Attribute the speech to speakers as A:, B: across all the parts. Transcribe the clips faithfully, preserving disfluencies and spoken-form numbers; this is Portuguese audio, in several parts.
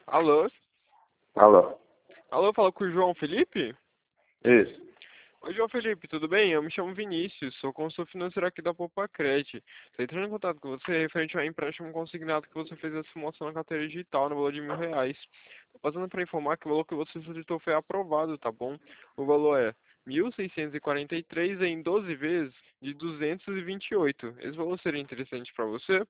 A: Alô?
B: Alô?
A: Alô, fala com o João Felipe?
B: Isso.
A: Oi, João Felipe, tudo bem? Eu me chamo Vinícius, sou consultor financeiro aqui da Popacred. Estou entrando em contato com você referente a um empréstimo consignado que você fez essa simulação na carteira digital no valor de mil reais. Estou passando para informar que o valor que você solicitou foi aprovado, tá bom? O valor é mil seiscentos e quarenta e três em doze vezes de duzentos e vinte e oito. Esse valor seria interessante para você?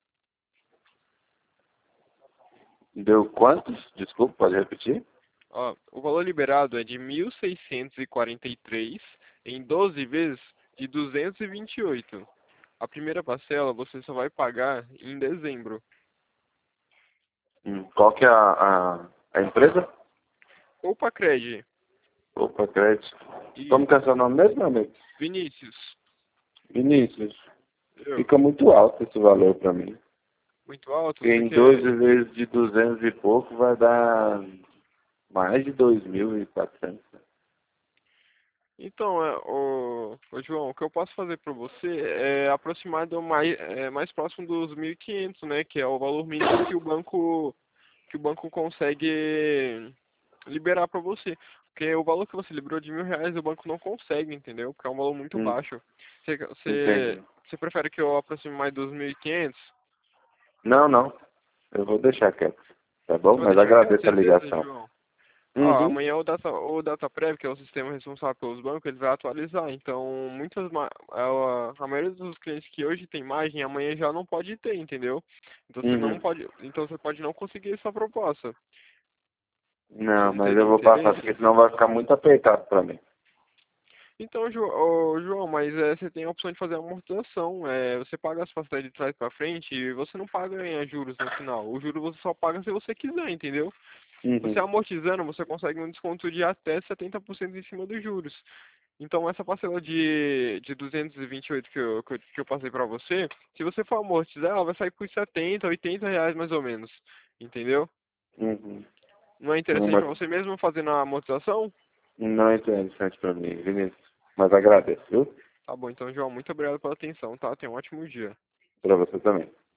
B: Deu quantos? Desculpa, pode repetir?
A: Ó, o valor liberado é de mil seiscentos e quarenta e três em doze vezes de duzentos e vinte e oito. A primeira parcela você só vai pagar em dezembro.
B: Hum, Qual que é a, a, a empresa?
A: Opa, Cred.
B: Opa, crédito. Como que é
A: Isso.
B: seu nome mesmo, amigo?
A: Vinícius.
B: Vinícius.
A: Eu.
B: Fica muito alto esse valor para mim.
A: Muito alto?
B: Porque
A: Você
B: em doze
A: quer...
B: vezes de duzentos e pouco vai dar mais de dois mil e quatrocentos.
A: Então, é, ô, ô, João, o que eu posso fazer para você é aproximar do mais, é, mais próximo dos mil e quinhentos, né? Que é o valor mínimo que o banco, que o banco consegue liberar para você. Porque o valor que você liberou de mil reais o banco não consegue, entendeu? Porque é um valor muito
B: Hum,
A: baixo. Você, você,
B: entendi.
A: você prefere que eu aproxime mais dos mil e quinhentos?
B: Não, não. Eu vou deixar quieto. Tá
A: Você
B: bom?
A: vai
B: Mas
A: deixar quieto,
B: agradeço a
A: certeza,
B: ligação.
A: João? Ó,
B: Uhum.
A: amanhã o Data, o DataPrev, que é o sistema responsável pelos bancos, ele vai atualizar. Então, muitas, ma- a, a maioria dos clientes que hoje tem margem, amanhã já não pode ter, entendeu? Então você não
B: Uhum.
A: pode, então você pode não conseguir essa proposta.
B: Não,
A: Você
B: mas eu
A: teria
B: vou passar
A: interesse?
B: porque senão vai ficar muito apertado para mim.
A: Então, Jo- ô, João, mas é, você tem a opção de fazer amortização. É, você paga as parcelas de trás para frente e você não paga em juros no final. O juro você só paga se você quiser, entendeu? Você
B: Uhum.
A: amortizando, você consegue um desconto de até setenta por cento em cima dos juros. Então, essa parcela de, de duzentos e vinte e oito que eu, que eu, que eu passei para você, se você for amortizar, ela vai sair por setenta, oitenta reais mais ou menos. Entendeu?
B: Uhum.
A: Não é interessante
B: Uma,
A: para você mesmo fazendo a amortização?
B: não é interessante para mim, Vinícius. Mas agradeço, viu?
A: Tá bom, então, João, muito obrigado pela atenção, tá? Tenha um ótimo dia.
B: Para você também.